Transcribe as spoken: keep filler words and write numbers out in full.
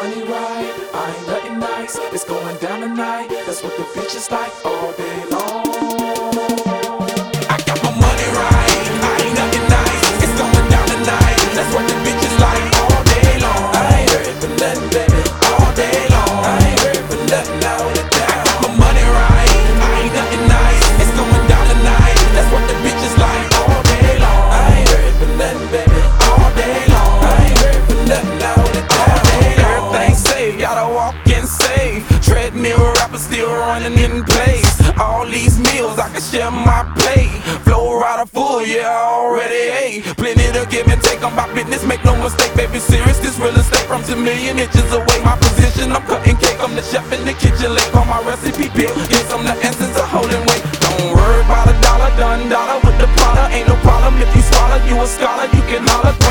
money right, I ain't nothing nice. It's going down tonight, that's what the bitches like all day long. I got my money right, I ain't nothing nice. It's going down tonight, that's what the bitches like all day long. I ain't hurting for nothing, baby, all day long. I ain't hurting for nothing, now hold it down. I got my money right, I ain't nothing nice. It's going down tonight, that's what the bitches like all day long. I ain't hurting for nothing, baby, all day long. I ain't hurting for nothing, now hold it down. Everything's safe, gotta walk in safe. Treadmill rapper still running in place. All these meals, I can share my plate. Flow rider full, yeah, I already ate. Plenty to give and take on my business, make no mistake, baby, serious. This real estate from two million inches away. My position, I'm cutting cake, I'm the chef in the kitchen. Late on my recipe pick, yes, I'm the essence of holding weight. Don't worry about a dollar, done dollar with the product. Ain't no problem if you swallow, you a scholar, you can holler.